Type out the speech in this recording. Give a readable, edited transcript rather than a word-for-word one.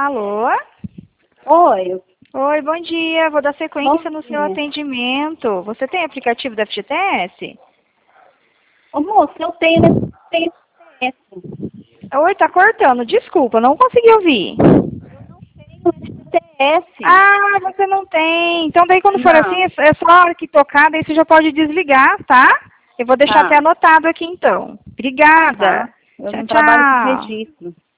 Alô? Oi. Oi, bom dia. Vou dar sequência no seu dia. atendimento. Você tem aplicativo da FGTS? Ô, moço, eu tenho FGTS. Oi, tá cortando. Desculpa, não consegui ouvir. FGTS. Ah, você não tem. Então daí quando for Não. assim, é só a hora que tocar, daí você já pode desligar, tá? Eu vou deixar Tá. até anotado aqui então. Obrigada. Tá. Eu Tchau, não trabalho com tchau. registro.